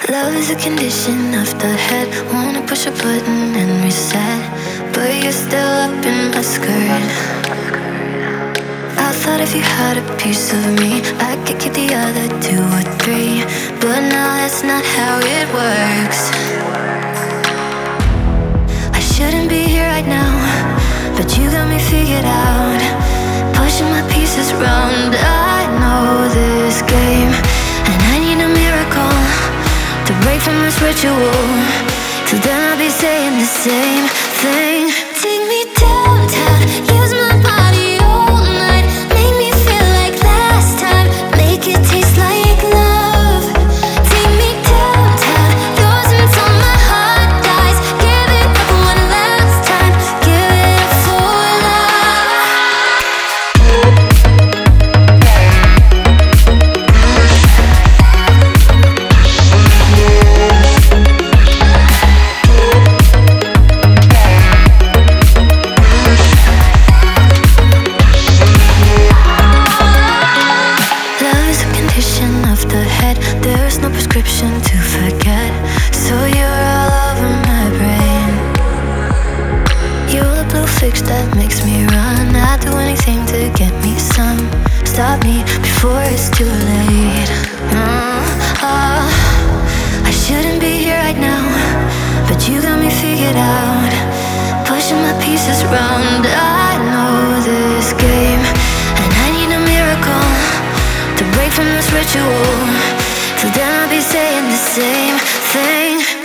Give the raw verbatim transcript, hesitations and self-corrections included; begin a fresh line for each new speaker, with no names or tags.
Love is a condition of the head. Wanna push a button and reset, but you're still up in my skirt. I thought if you had a piece of me, I could keep the other two or three, but now that's not how it works. I shouldn't be here right now, but you got me figured out. Pushing my pieces round, I know this game, and I need a miracle to break from this ritual. Till then I'll be saying the same thing. Take me downtown, use my body all night. Make me feel like last time, make it taste like love. Take me downtown, yours until my heart dies. Give it up one last time, give it up for of the head. There's no prescription to forget, so you're all over my brain. You're the blue fix that makes me run. I'd do anything to get me some. Stop me before it's too late. uh, uh, I shouldn't be here right now, but you got me figured out. Pushing my pieces round, I know this game, and I need a miracle to break from this ritual. Till then I'll be saying the same thing.